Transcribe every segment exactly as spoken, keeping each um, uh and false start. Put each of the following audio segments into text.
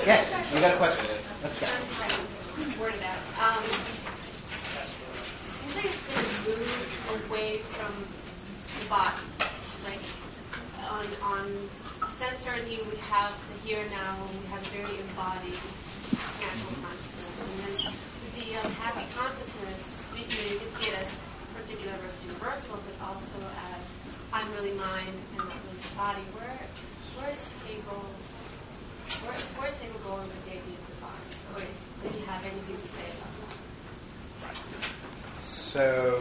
Yes, you got a question. Let's go. Word it out. Um, seems like it's been moved away from the body. Like on on sensority, we have the here and now, and we have a very embodied natural consciousness, and then the um, happy consciousness, you, you, know, you can see it as particular versus universal, but also as I'm really mind and not really the body. Where where is Hegel's Where, where's Hegel going with the idea of the body? Or is, does he have anything to say about that? So,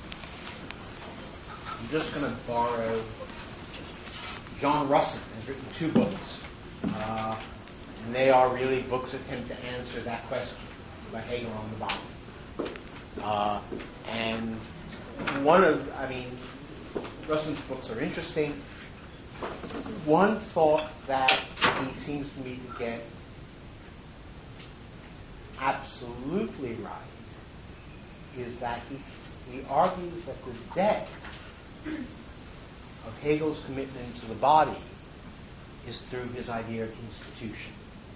I'm just going to borrow. John Russin has written two books, uh, and they are really books that attempt to answer that question about Hegel on the body. Uh, and one of, I mean, Russin's books are interesting. One thought that he seems to me to get absolutely right is that he, he argues that the depth of Hegel's commitment to the body is through his idea of institution.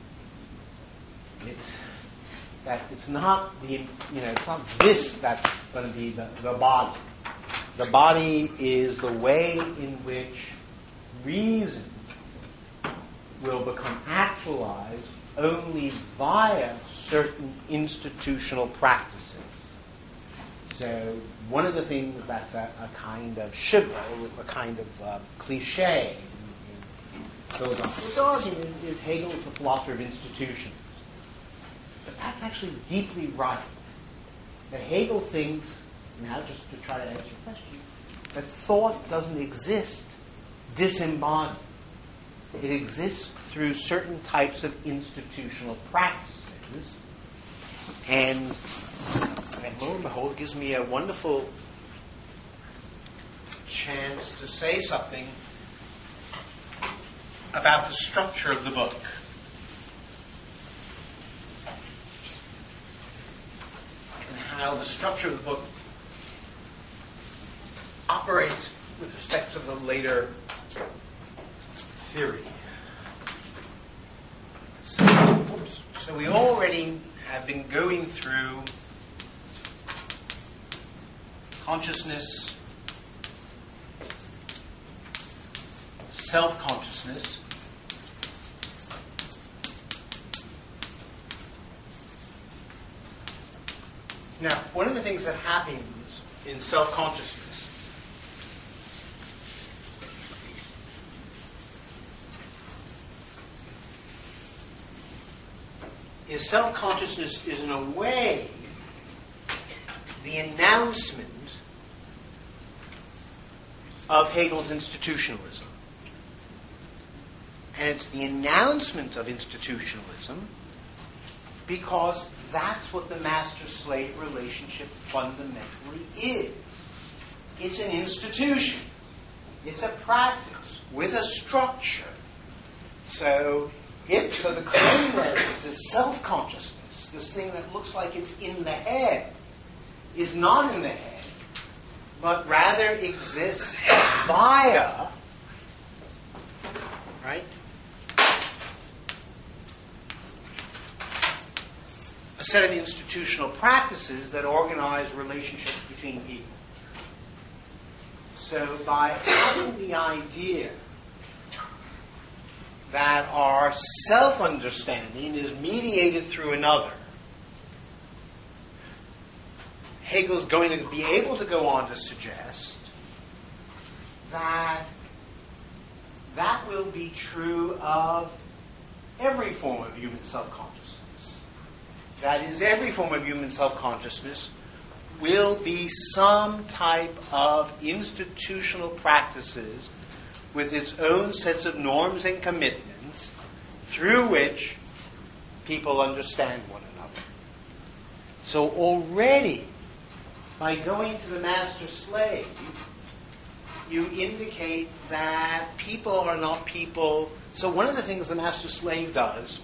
It's that it's not the you know it's not this that's going to be the, the body. The body is the way in which reason will become actualized only via certain institutional practices. So one of the things that's a, a kind of shibboleth, a kind of uh, cliche in, in philosophical argument is Hegel is the philosopher of institutions. But that's actually deeply right. That Hegel thinks, now just to try to answer your question, that thought doesn't exist disembodied. It exists through certain types of institutional practices. And, and lo and behold, it gives me a wonderful chance to say something about the structure of the book. And how the structure of the book operates with respect to the later theory. So, so we already have been going through consciousness, self-consciousness, now, one of the things that happens in self-consciousness is self-consciousness is in a way the announcement of Hegel's institutionalism. And it's the announcement of institutionalism because that's what the master-slave relationship fundamentally is. It's an institution. It's a practice with a structure. So It, so the claim there is this self-consciousness, this thing that looks like it's in the head, is not in the head, but rather exists via, right, a set of institutional practices that organize relationships between people. So by having the idea that our self-understanding is mediated through another, Hegel's going to be able to go on to suggest that that will be true of every form of human self-consciousness. That is, every form of human self-consciousness will be some type of institutional practices with its own sets of norms and commitments through which people understand one another. So already, by going to the master-slave, you indicate that people are not people. So one of the things the master-slave does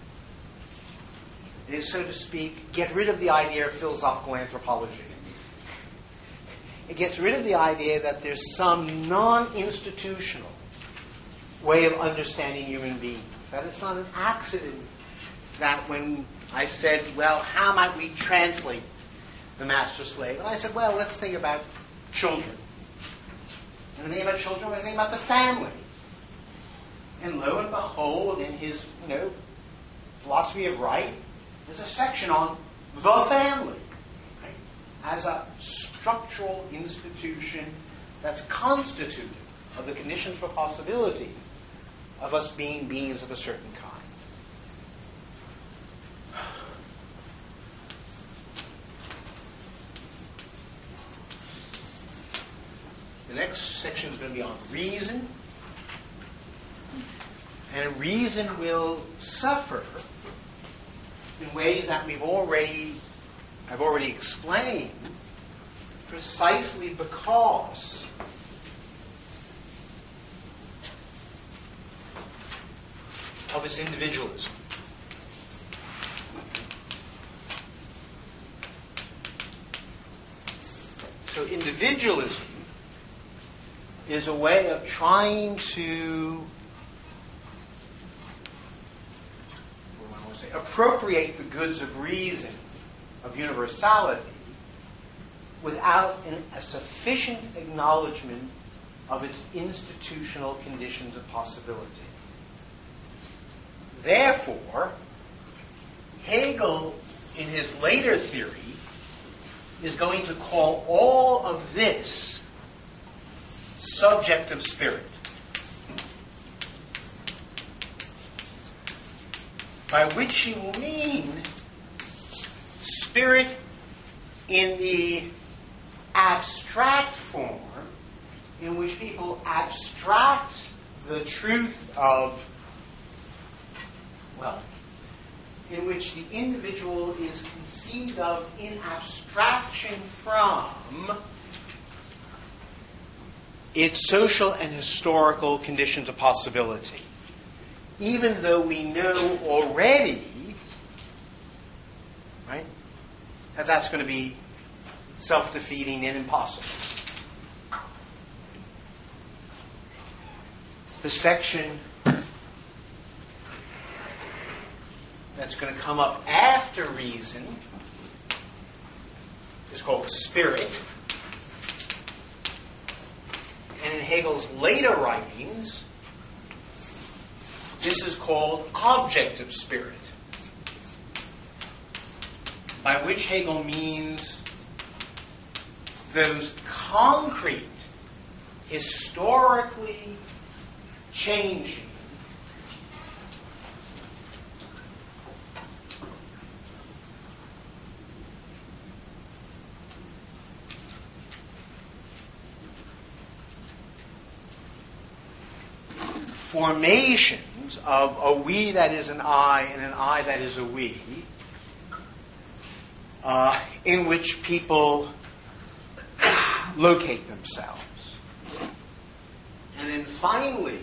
is, so to speak, get rid of the idea of philosophical anthropology. It gets rid of the idea that there's some non-institutional way of understanding human beings, that it's not an accident that when I said, well, how might we translate the master-slave? And I said, well, let's think about children. And when we think about children, we think about the family. And lo and behold, in his, you know, philosophy of right, there's a section on the family, right, as a structural institution that's constituted of the conditions for possibility of us being beings of a certain kind. The next section is going to be on reason. And reason will suffer in ways that we've already, I've already explained, precisely because of its individualism. So individualism is a way of trying to appropriate the goods of reason, of universality, without an, a sufficient acknowledgement of its institutional conditions of possibility. Therefore, Hegel, in his later theory, is going to call all of this subjective spirit. By which he will mean spirit in the abstract form in which people abstract the truth of, well, in which the individual is conceived of in abstraction from its social and historical conditions of possibility. Even though we know already, right, that that's going to be self-defeating and impossible. The section that's going to come up after reason is called spirit. And in Hegel's later writings, this is called objective spirit, by which Hegel means those concrete, historically changing, formations of a we that is an I and an I that is a we, uh, in which people locate themselves. And then finally,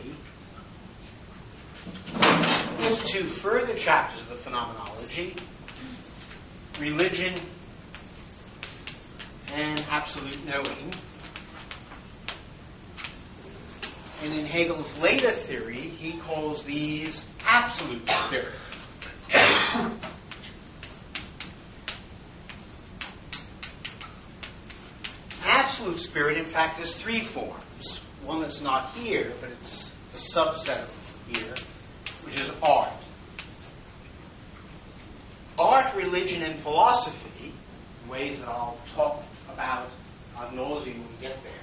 there's two further chapters of the phenomenology, religion and absolute knowing. And in Hegel's later theory, he calls these absolute spirit. Absolute spirit, in fact, has three forms. One that's not here, but it's a subset of here, which is art. Art, religion, and philosophy, in ways that I'll talk about ad nauseum when we get there,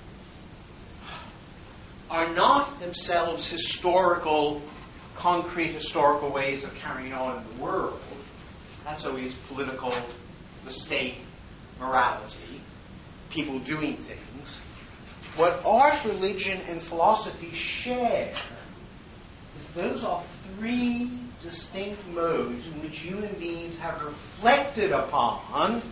are not themselves historical, concrete historical ways of carrying on in the world. That's always political, the state, morality, people doing things. What art, religion, and philosophy share is those are three distinct modes in which human beings have reflected upon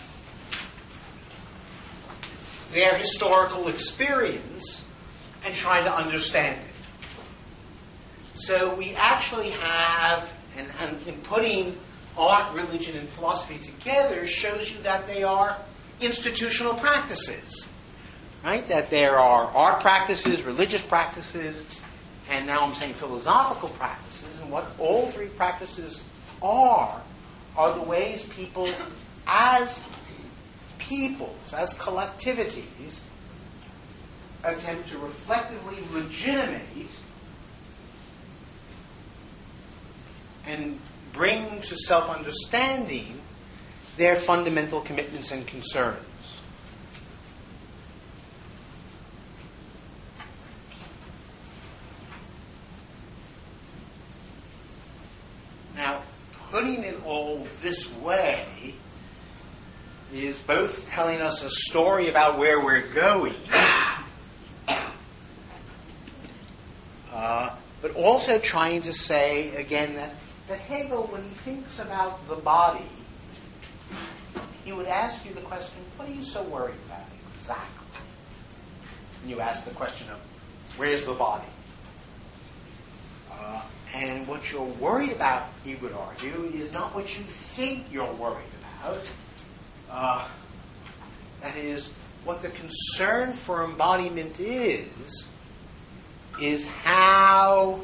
their historical experience and trying to understand it. So we actually have, and, and in putting art, religion, and philosophy together shows you that they are institutional practices, right? That there are art practices, religious practices, and now I'm saying philosophical practices, and what all three practices are, are the ways people, as peoples, as collectivities, attempt to reflectively legitimate and bring to self-understanding their fundamental commitments and concerns. Now, putting it all this way is both telling us a story about where we're going, uh, but also trying to say, again, that, that Hegel, when he thinks about the body, he would ask you the question, what are you so worried about exactly? And you ask the question of, where's the body? Uh, and what you're worried about, he would argue, is not what you think you're worried about. Uh, that is, what the concern for embodiment is, is how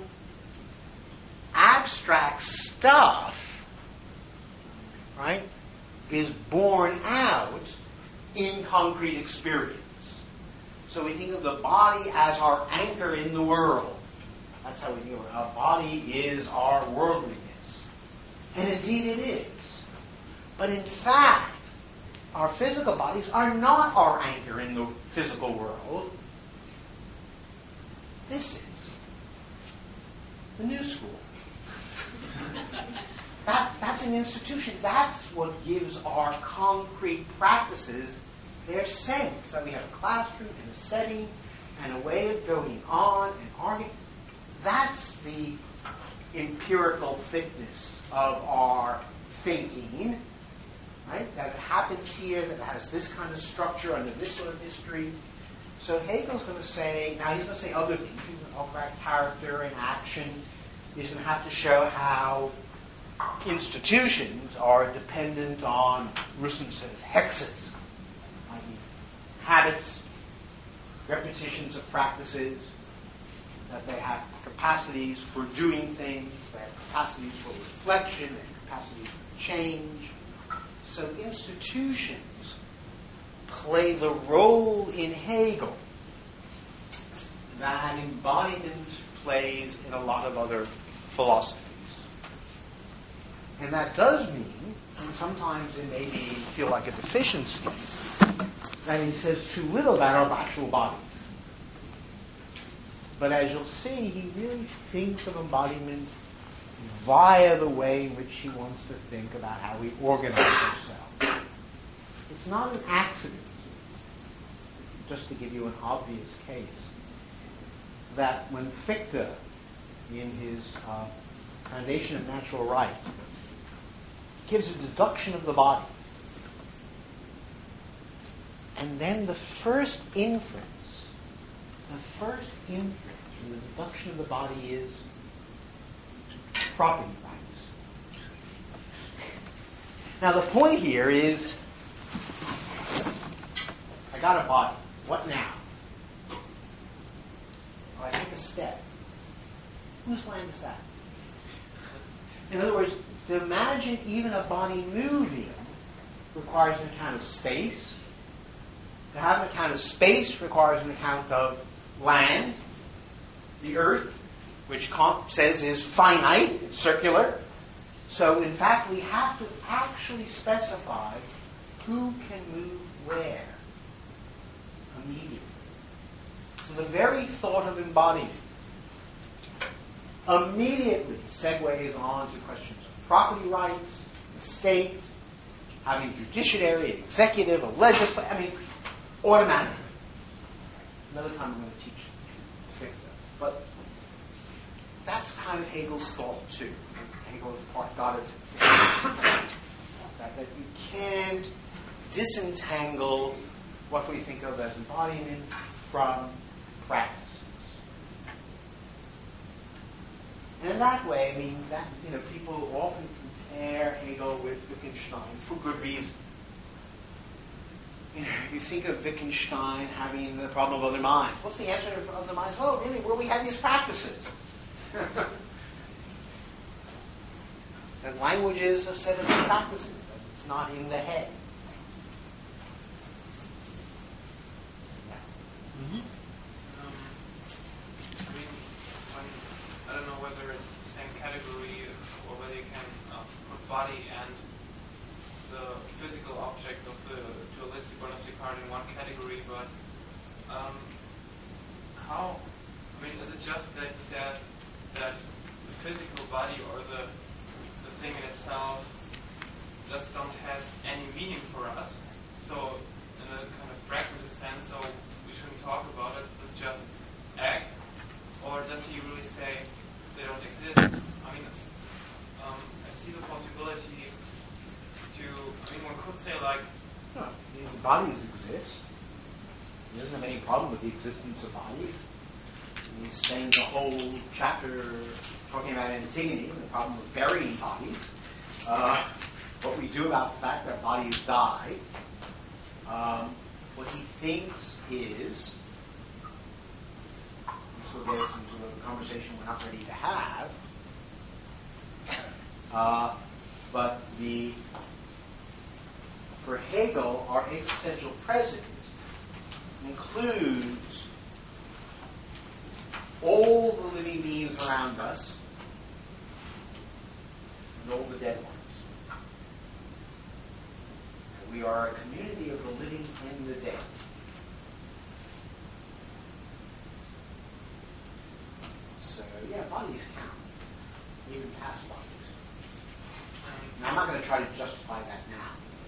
abstract stuff, right, is borne out in concrete experience. So we think of the body as our anchor in the world. That's how we think of it. Our body is our worldliness. And indeed it is. But in fact, our physical bodies are not our anchor in the physical world. This is the new school. That, that's an institution. That's what gives our concrete practices their sense. That we have a classroom and a setting and a way of going on and arguing. That's the empirical thickness of our thinking, right? That it happens here, that it has this kind of structure under this sort of history. So Hegel's going to say, now he's going to say other things. He's going to talk about character and action. He's going to have to show how institutions are dependent on, Russell says, hexes, that is, habits, repetitions of practices, that they have capacities for doing things, they have capacities for reflection, they have capacities for change. So institutions play the role in Hegel that embodiment plays in a lot of other philosophies. And that does mean, and sometimes it may be, feel like a deficiency, that he says too little about our actual bodies. But as you'll see, he really thinks of embodiment via the way in which he wants to think about how we organize ourselves. It's not an accident, just to give you an obvious case, that when Fichte, in his uh, Foundation of Natural Right, gives a deduction of the body, and then the first inference, the first inference from the deduction of the body is property rights. Now the point here is, I got a body. What now? Well, I take a step. Whose land is that? In other words, to imagine even a body moving requires an account of space. To have an account of space requires an account of land, the earth, which Kant says is finite, circular. So, in fact, we have to actually specify who can move where immediately. So the very thought of embodiment immediately segues on to questions of property rights, the state, having a judiciary, an executive, a legislature, I mean, automatically. Another time I'm going to teach Fichte. But that's kind of Hegel's thought, too. Hegel part got it. that, that you can't disentangle what we think of as embodiment from practices. And in that way, I mean, that, you know, people often compare Hegel with Wittgenstein for good reason. You know, you think of Wittgenstein having the problem of other minds. What's the answer to other minds? Well, really, well, we have these practices. that language is a set of practices, that it's not in the head. Mm-hmm. Um, I mean, when, I don't know whether it's the same category or whether you can uh, put body and the physical object of the dualistic monistic heart in one category, but um, how, I mean, is it just that he says that the physical body or the, the thing in itself just don't has any meaning for us? So, in a kind of pragmatist sense, so we shouldn't talk about it, it's just act? Or does he really say they don't exist? I mean, um, I see the possibility to, I mean, one could say like... No, the bodies exist. He doesn't have any problem with the existence of bodies. He spends a whole chapter talking about Antigone and the problem of burying bodies. Uh, what we do about the fact that bodies die. Um, what he thinks is, this will get us into a conversation we're not ready to have, uh, but the for Hegel, our existential present includes all the living beings around us and all the dead ones. And we are a community of the living and the dead. So, yeah, bodies count, even past bodies. Now, I'm not going to try to justify that now.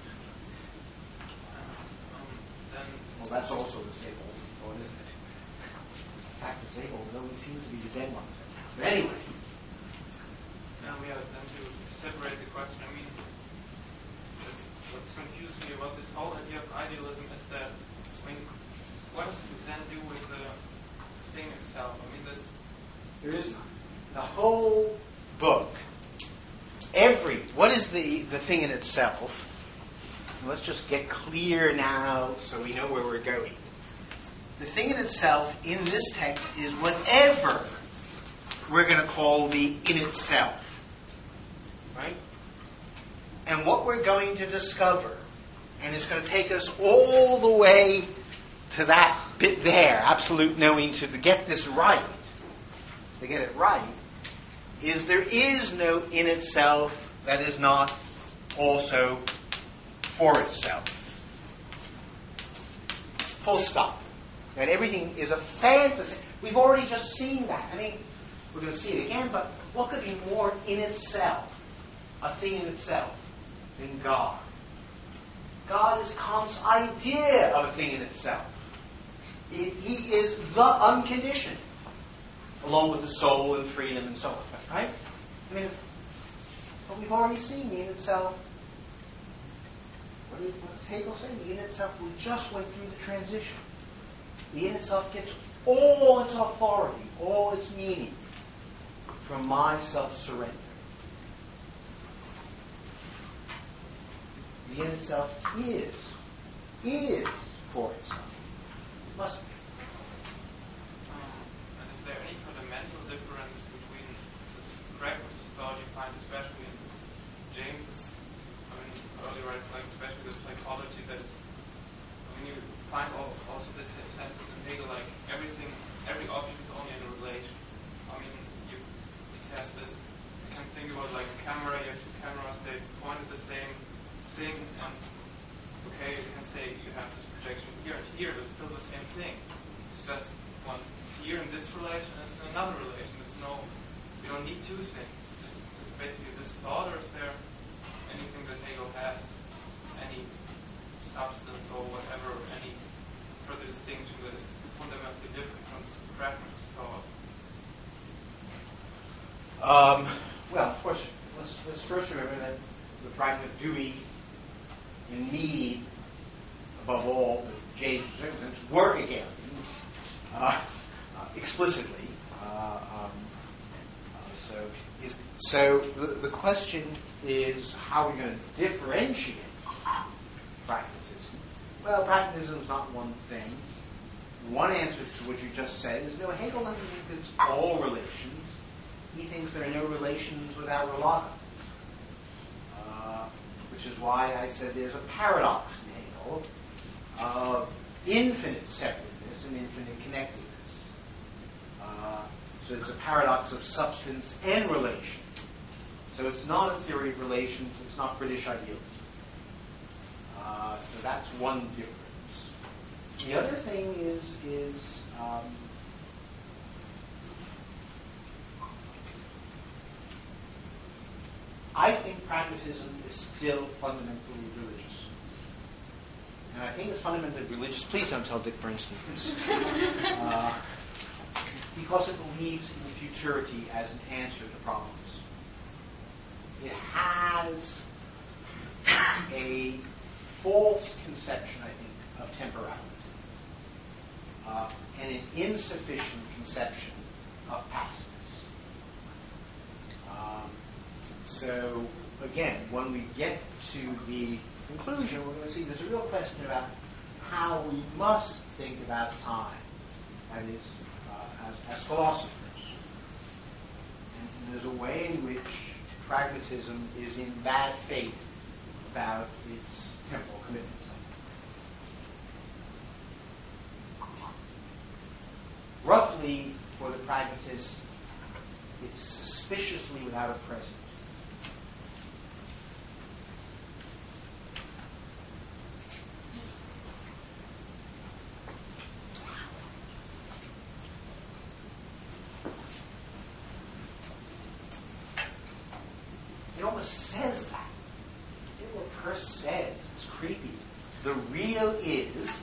Well, that's also disabled, oh, isn't it? In fact, disabled, though it seems to be the dead ones. But anyway. Now we have then to separate the question. I mean, what's confused me about this whole idea of idealism is that, I mean, what does it then do with the thing itself? I mean, this... There is none. The whole book, every, what is the, the thing in itself? Let's just get clear now so we know where we're going. The thing in itself in this text is whatever we're going to call the in itself. Right? And what we're going to discover, and it's going to take us all the way to that bit there, absolute knowing, to, to get this right, to get it right, is there is no in itself that is not also for itself. Full stop. That everything is a fantasy. We've already just seen that. I mean, we're going to see it again, but what could be more in itself, a thing in itself, than God? God is Kant's idea of a thing in itself. It, he is the unconditioned, along with the soul and freedom and so on. Right? I mean, but we've already seen the in itself. What did Hegel say? The in itself, we just went through the transition. The in itself gets all its authority, all its meaning from my self-surrender. The in itself is, is for itself. It must be. Um, and is there any fundamental difference between this pragmatist thought you find especially in James's, I mean, early writings, like especially the psychology that is, I mean, you find also this sense in Hegel, like everything, every object is only in a relation. I mean, you, he says this, you can think about like a camera, you have two cameras, they point at the same thing, and okay, you can say you have this projection here and here, but it's still the same thing. It's just once it's here in this relation, and it's in another relation. It's no, you don't need two things. Just it's basically this thought, or is there anything that Hegel has, any substance or whatever, any further distinction that is fundamentally different from pragmatist thought? Um, well, of course, let's, let's first remember that the pragmatists do eat and need, above all, the James circumstance, work again, uh, uh, explicitly. Uh, um, uh, so, is, so the, the question is how we're going to differentiate pragmatism. Well, pragmatism is not one thing. One answer to what you just said is no, Hegel doesn't think it's all relations. He thinks there are no relations without relata. which is why I said there's a paradox now of infinite separateness and infinite connectedness. Uh, so there's a paradox of substance and relation. So it's not a theory of relations, it's not British idealism. Uh, so that's one difference. The other thing is, is um, I think pragmatism is still fundamentally religious. And I think it's fundamentally religious. Please don't tell Dick Bernstein this. uh, because it believes in futurity as an answer to problems. It has a false conception, I think, of temporality. Uh, and an insufficient conception of pastness. Um, so, again, when we get to the conclusion, we're going to see there's a real question about how we must think about time, that is, uh, as, as philosophers. And, and there's a way in which pragmatism is in bad faith about its temporal commitments. Roughly, for the pragmatist, it's suspiciously without a present. It almost says that. It what Peirce says. It's creepy. The real is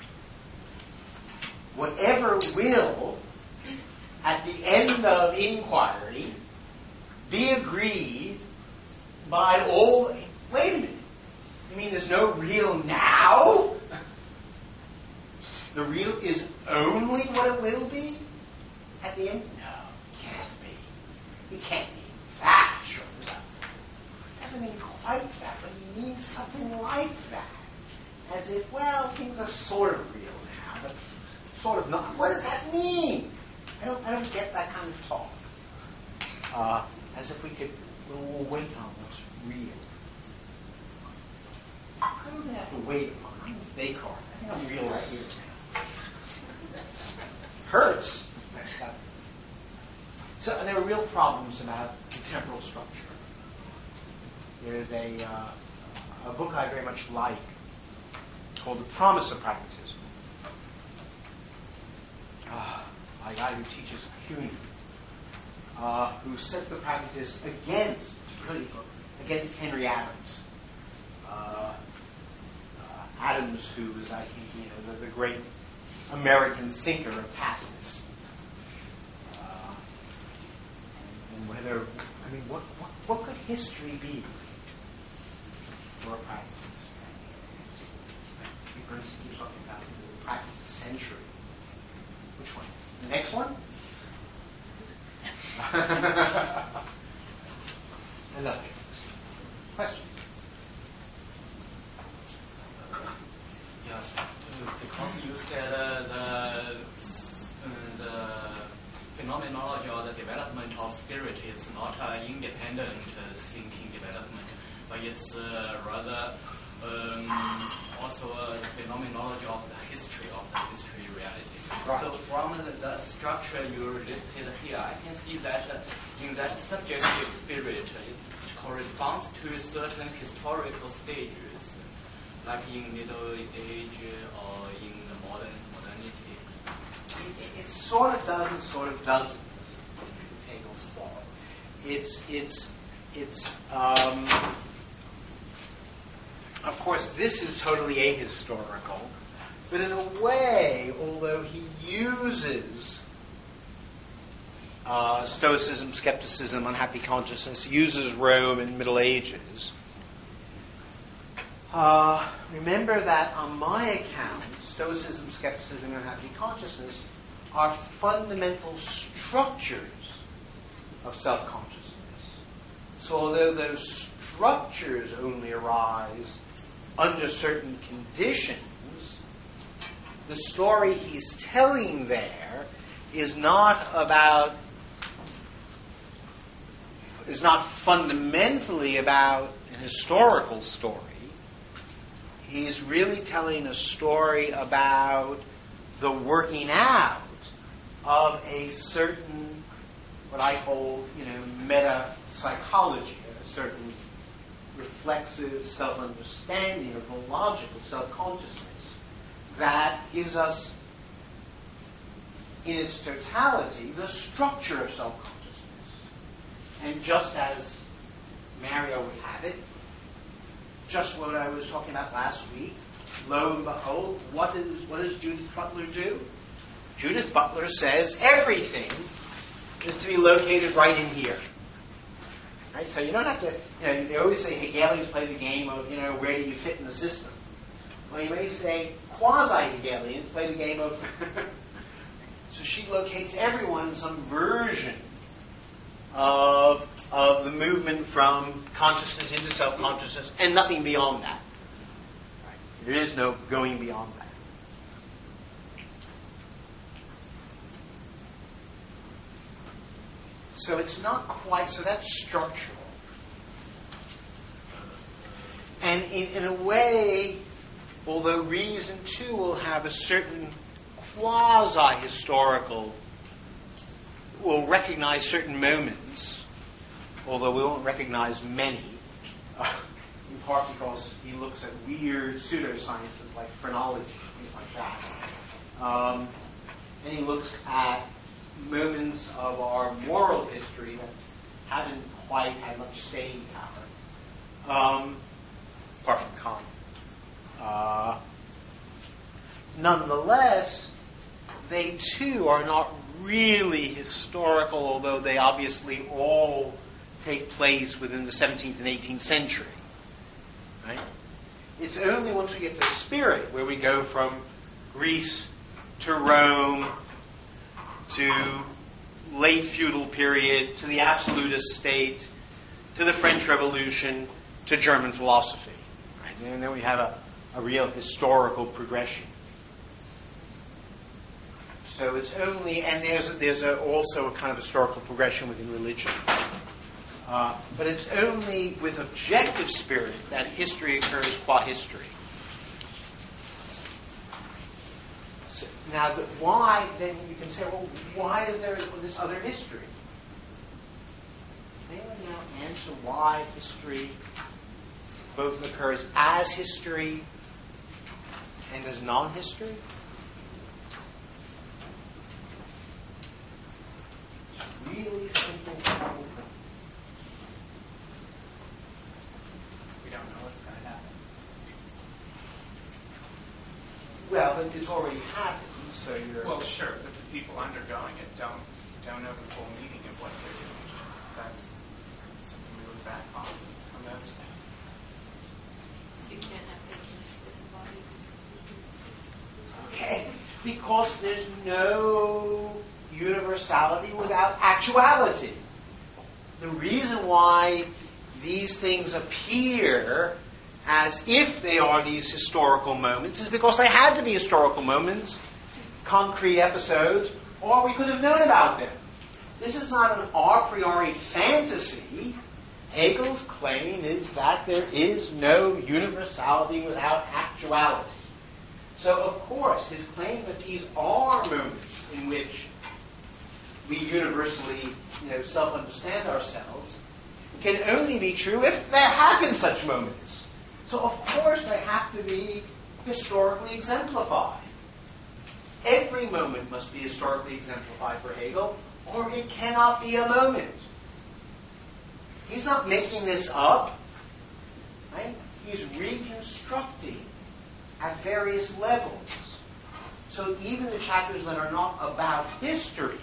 whatever will, at the end of inquiry, be agreed by all. Wait a minute. You mean there's no real now? The real is only what it will be at the end? No, it can't be. It can't be that, sure enough. It doesn't mean quite that, but he means something like that. As if, well, things are sort of real now, but sort of not. What does that mean? I don't, I don't get that kind of talk. Uh, as if we could, we'll, we'll wait on what's real. I don't have to wait on. I'm Descartes. I think I'm real right here now. Hurts. So there are real problems about the temporal structure. There's a uh, a book I very much like called The Promise of Pragmatism. Uh, a guy who teaches Kuhn, uh, who sets the pragmatist against, really, against Henry Adams. Uh, uh, Adams, who is, I think, you know, the, the great American thinker of pastness. Uh, and, and whether, I mean, what, what, what could history be for a pragmatist? Bernstein keeps talking about the practice of the century. Which one? The next one? I love it. Questions? Yes, because you said uh, the, uh, the phenomenology or the development of spirit is not an independent uh, thinking development, but it's uh, rather Um, also uh, the phenomenology of the history of the history reality. Right. So from the, the structure you listed here, I can see that uh, in that subjective spirit, uh, it, it corresponds to certain historical stages, like in Middle Age or in the modern modernity. It, it sort of does and sort of doesn't. It's Hegel's thought. It's it's it's. Um, Of course, this is totally ahistorical, but in a way, although he uses uh, Stoicism, skepticism, unhappy consciousness, uses Rome in Middle Ages, uh, remember that on my account, Stoicism, skepticism, and unhappy consciousness are fundamental structures of self-consciousness. So although those structures only arise under certain conditions, the story he's telling there is not about, is not fundamentally about an historical story, he's really telling a story about the working out of a certain, what I call, you know, meta-psychology, a certain reflexive self-understanding of the logic of self-consciousness that gives us, in its totality, the structure of self-consciousness. And just as Mario would have it, just what I was talking about last week, lo and behold, what, is, what does Judith Butler do? Judith Butler says everything is to be located right in here. Right? So you don't have to, you know, they always say Hegelians play the game of, you know, where do you fit in the system? Well, you may say quasi-Hegelians play the game of... So she locates everyone in some version of, of the movement from consciousness into self-consciousness and nothing beyond that. Right? There is no going beyond that. So it's not quite, so that's structural. And in, in a way, although reason too will have a certain quasi-historical, will recognize certain moments, although we won't recognize many, uh, in part because he looks at weird pseudosciences like phrenology, things like that. Um, and he looks at moments of our moral history that haven't quite had much staying power, um, apart from Kant. Uh, nonetheless, they too are not really historical, although they obviously all take place within the seventeenth and eighteenth century. Right? It's only once we get to spirit where we go from Greece to Rome to late feudal period to the absolutist state to the French Revolution to German philosophy. Right? And then we have a, a real historical progression. So it's only, and there's there's a, also a kind of historical progression within religion. Uh, but it's only with objective spirit that history occurs qua history. So, now, the, why, then you can say, well, why is there this other history? Can anyone now answer why history both occurs as history and as non-history? Really simple problem. We don't know what's going to happen. Well, but it's already happened, so you're... Well, sure, but the people undergoing it don't don't know the full meaning of what they're doing. That's something we look back on on the other side. You can't have thinking with the body. Okay, because there's no universality without actuality. The reason why these things appear as if they are these historical moments is because they had to be historical moments, concrete episodes, or we could have known about them. This is not an a priori fantasy. Hegel's claim is that there is no universality without actuality. So, of course, his claim that these are moments in which we universally, you know, self-understand ourselves, can only be true if there have been such moments. So, of course, they have to be historically exemplified. Every moment must be historically exemplified for Hegel, or it cannot be a moment. He's not making this up. Right? He's reconstructing at various levels. So even the chapters that are not about history,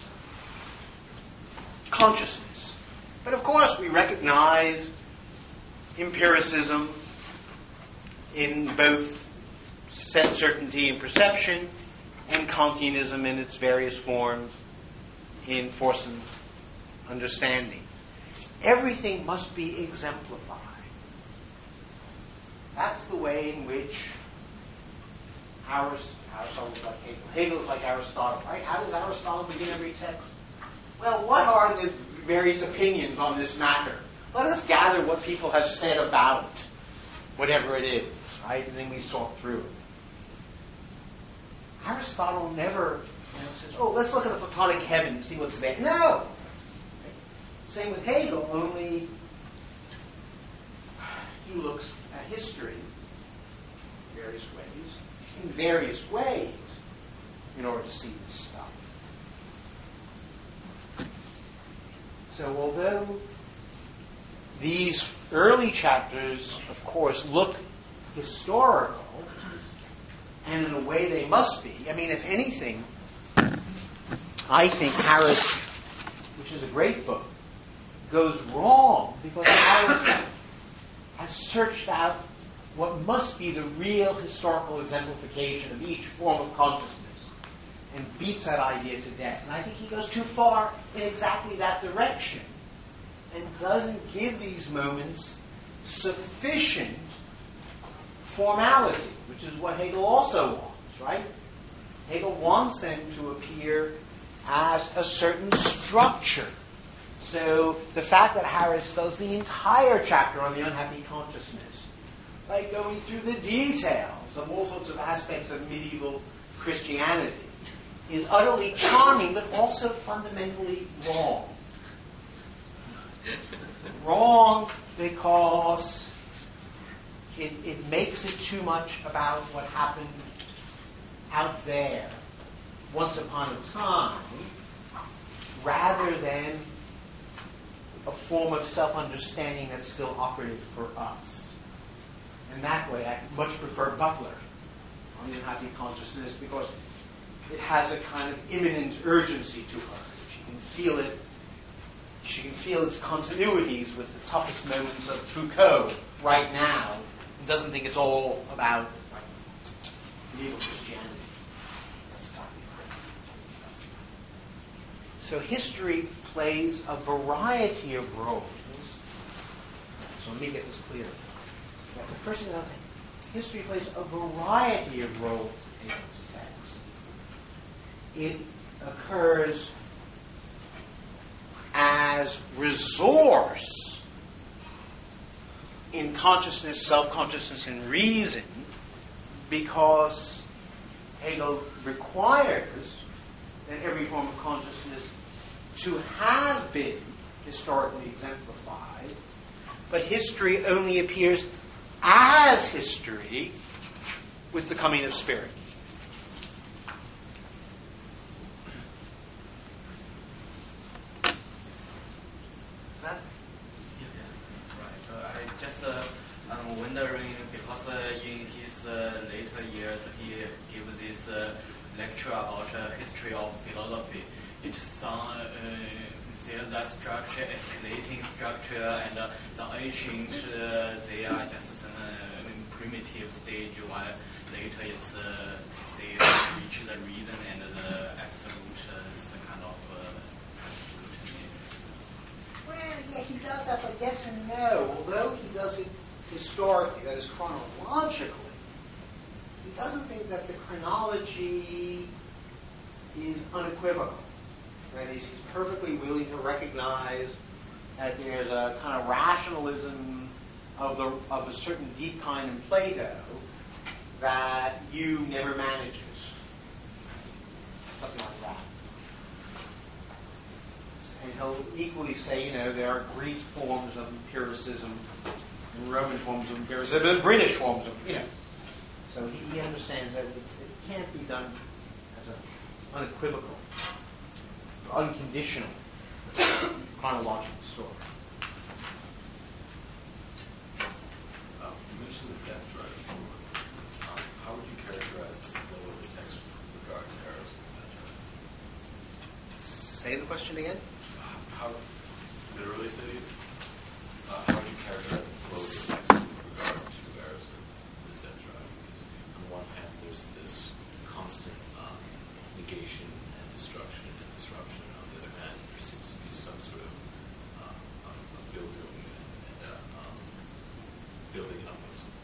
consciousness. But of course we recognize empiricism in both sense certainty and perception, and Kantianism in its various forms in force and understanding. Everything must be exemplified. That's the way in which Aristotle is like Hegel. Hegel is like Aristotle, right? How does Aristotle begin every text? Well, what are the various opinions on this matter? let us gather what people have said about whatever it is, right? And then we sort through it. Aristotle never you know, says, oh, let's look at the Platonic heaven and see what's there. No! Same with Hegel, only he looks at history in various ways, in various ways, in order to see this stuff. So although these early chapters, of course, look historical, and in a way they must be, I mean, if anything, I think Harris, which is a great book, goes wrong because Harris has searched out what must be the real historical exemplification of each form of consciousness and beats that idea to death. And I think he goes too far in exactly that direction and doesn't give these moments sufficient formality, which is what Hegel also wants, right? Hegel wants them to appear as a certain structure. So the fact that Harris does the entire chapter on the unhappy consciousness, by going through the details of all sorts of aspects of medieval Christianity, is utterly charming, but also fundamentally wrong. Wrong because it, it makes it too much about what happened out there once upon a time, rather than a form of self-understanding that's still operative for us. And that way, I much prefer Butler on the unhappy consciousness because it has a kind of imminent urgency to her. She can feel it. She can feel its continuities with the toughest moments of Foucault right now. And doesn't think it's all about medieval Christianity. That's got to be great. So history plays a variety of roles. So let me get this clear. The first thing I'll say, history plays a variety of roles in Hegel's text. It occurs as resource in consciousness, self-consciousness, and reason because Hegel requires that every form of consciousness to have been historically exemplified, but history only appears as history with the coming of spirit. Is that? Yeah, right. Uh, I just uh, I'm wondering because uh, in his uh, later years he gave this uh, lecture about uh, history of philosophy. It sounds uh, that structure, escalating structure, and uh, the ancient uh, they are just some uh, primitive stage, while later it's uh, they reach the reason and the absolute, uh, the kind of uh, absolute nature. Well, yeah, he does that, but yes and no. Although he does it historically, that is chronologically, he doesn't think that the chronology is unequivocal. That is, he's perfectly willing to recognize that there's a kind of rationalism of the of a certain deep kind in Plato that you never manages. Something like that. And he'll equally say, you know, there are Greek forms of empiricism and Roman forms of empiricism and British forms of, you know. So he, he understands that it's, it can't be done as an unequivocal, unconditional chronological story. Um, you mentioned the death drive before. Um, how would you characterize the flow of the text with regard to Eros and the death drive? Say the question again? How, literally say it? Uh, how would you characterize the flow of the text with regard to Eros and the death drive? Because on the one hand, there's this constant um, negation and destruction and disruption. On the other hand, there seems to be some sort of um, um, a building and uh, um, building up of something.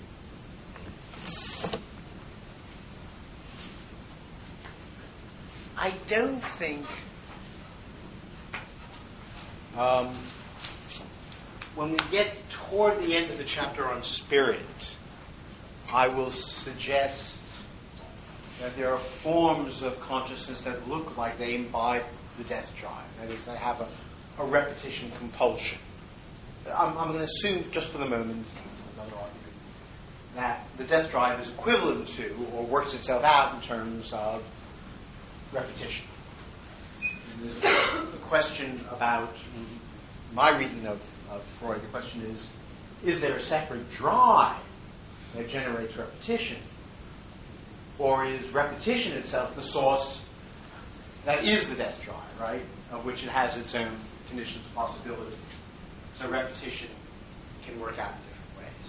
I don't think um, when we get toward the end of the chapter on spirit, I will suggest that there are forms of consciousness that look like they imbibe the death drive. That is, they have a, a repetition compulsion. I'm, I'm going to assume, just for the moment, another argument, that the death drive is equivalent to, or works itself out in terms of repetition. And there's a, a question about, in my reading of, of Freud, the question is, is there a separate drive that generates repetition? Or is repetition itself the source that is the death drive, right? Of which it has its own conditions of possibility. So repetition can work out in different ways.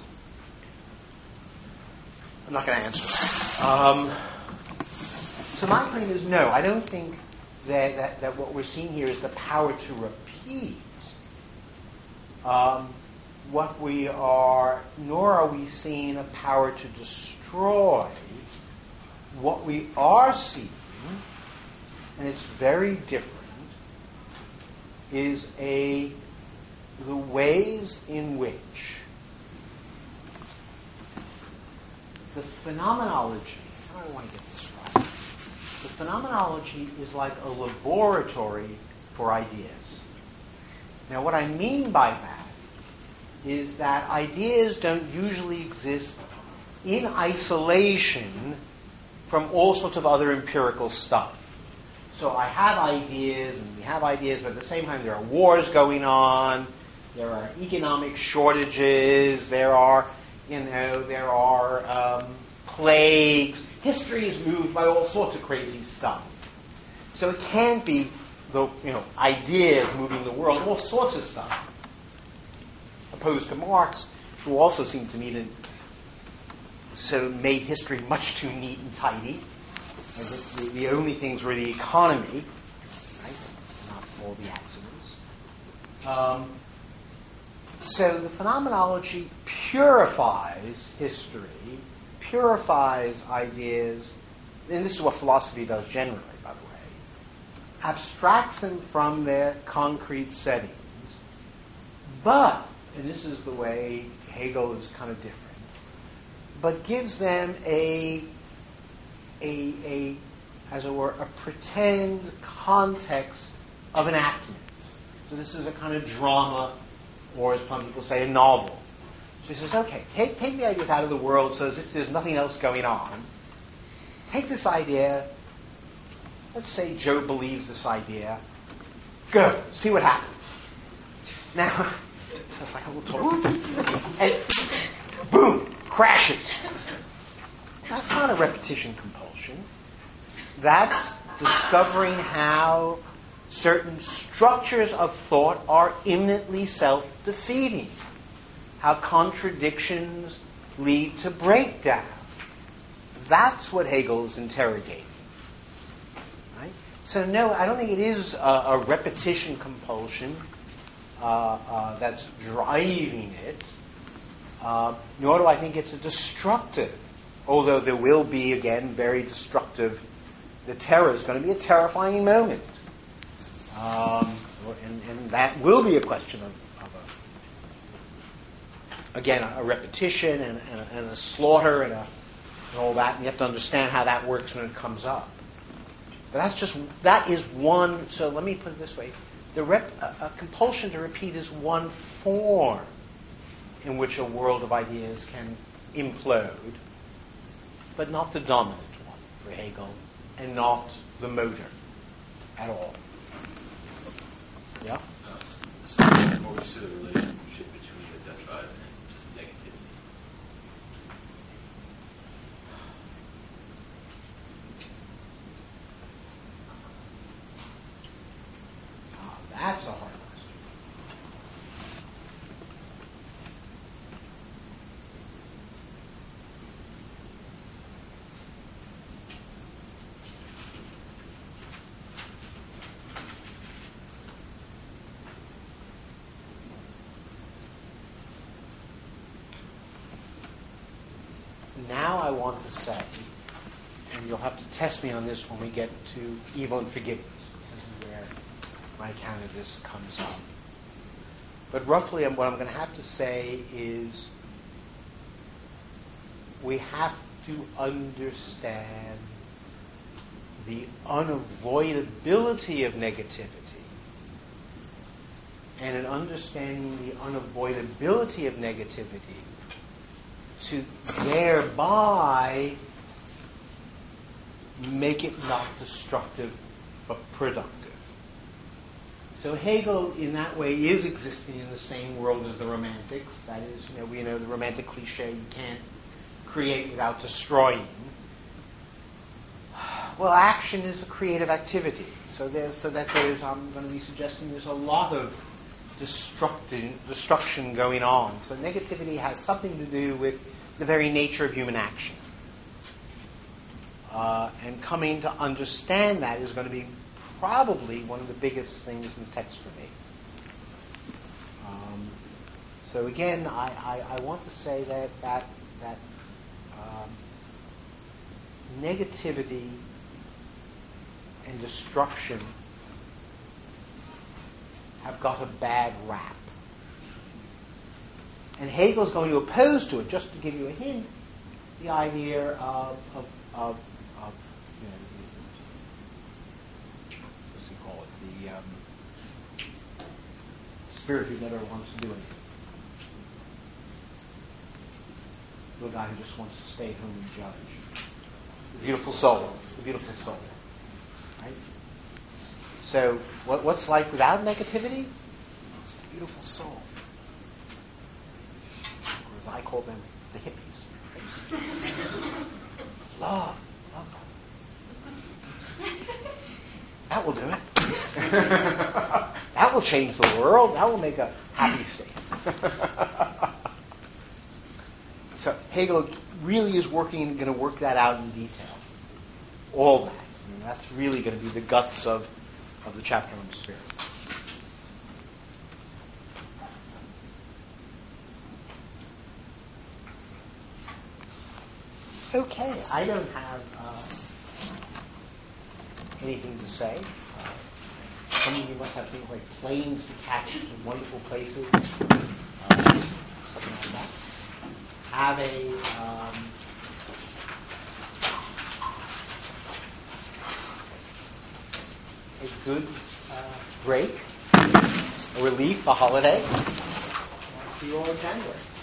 I'm not going to answer that. Um, so my claim is no, I don't think that, that, that what we're seeing here is the power to repeat. Um, what we are, nor are we seeing a power to destroy. What we are seeing, and it's very different, is a the ways in which the phenomenology, how do I want to get this right? The phenomenology is like a laboratory for ideas. Now, what I mean by that is that ideas don't usually exist in isolation from all sorts of other empirical stuff. So I have ideas, and we have ideas, but at the same time there are wars going on, there are economic shortages, there are, you know, there are um, plagues. History is moved by all sorts of crazy stuff. So it can't be the, you know, ideas moving the world, all sorts of stuff. Opposed to Marx, who also seemed to me to so made history much too neat and tidy. The, the, the only things were the economy, right? Not all the accidents. Um, so the phenomenology purifies history, purifies ideas, and this is what philosophy does generally, by the way, abstracts them from their concrete settings, but, and this is the way Hegel is kind of different, but gives them a, a, a, as it were, a pretend context of enactment. So this is a kind of drama, or as some people say, a novel. So he says, okay, take, take the ideas out of the world so as if there's nothing else going on. Take this idea, let's say Joe believes this idea, go, see what happens. Now, so it's like a little talk, and boom, crashes. That's not a repetition compulsion. That's discovering how certain structures of thought are imminently self-defeating. How contradictions lead to breakdown. That's what Hegel's interrogating. Right? So no, I don't think it is a, a repetition compulsion uh, uh, that's driving it. Uh, nor do I think it's a destructive, although there will be, again, very destructive. The terror is going to be a terrifying moment. Um, and, and that will be a question of, of a, again, a, a repetition and, and, a, and a slaughter and, a, and all that. And you have to understand how that works when it comes up. But that's just, that is one, so let me put it this way. The rep, a, a compulsion to repeat is one form in which a world of ideas can implode, but not the dominant one for Hegel, and not the motor at all. Yeah? Uh, so what would you say the relationship between the death drive and just negativity? Oh, that's a hard question. Now I want to say, and you'll have to test me on this when we get to evil and forgiveness. This is where my account of this comes up. But roughly what I'm going to have to say is we have to understand the unavoidability of negativity. And in understanding the unavoidability of negativity, to thereby make it not destructive but productive. So Hegel, in that way, is existing in the same world as the Romantics. That is, you know, we know the Romantic cliche, you can't create without destroying. Well, action is a creative activity. So there, so that there's, I'm going to be suggesting there's a lot of destruction, destruction going on. So negativity has something to do with the very nature of human action. Uh, and coming to understand that is going to be probably one of the biggest things in the text for me. Um, so again, I, I, I want to say that that that um, negativity and destruction have got a bad rap. And Hegel's going to oppose to it, just to give you a hint, the idea of, of, of, of you know, the, what's he call it, the um, spirit who never wants to do anything. The guy who just wants to stay home and judge. The beautiful soul. The beautiful soul. Right? So, what, what's life without negativity? It's the beautiful soul. Or as I call them, the hippies. Love. Love. That will do it. That will change the world. That will make a happy state. So Hegel really is working, going to work that out in detail. All that. I mean, that's really going to be the guts of, of the chapter on the spirit. Okay, I don't have uh, anything to say. Uh, some of you must have things like planes to catch in wonderful places. Uh, something like that. Have a um, a good uh, break, a relief, a holiday. I'll see you all in January.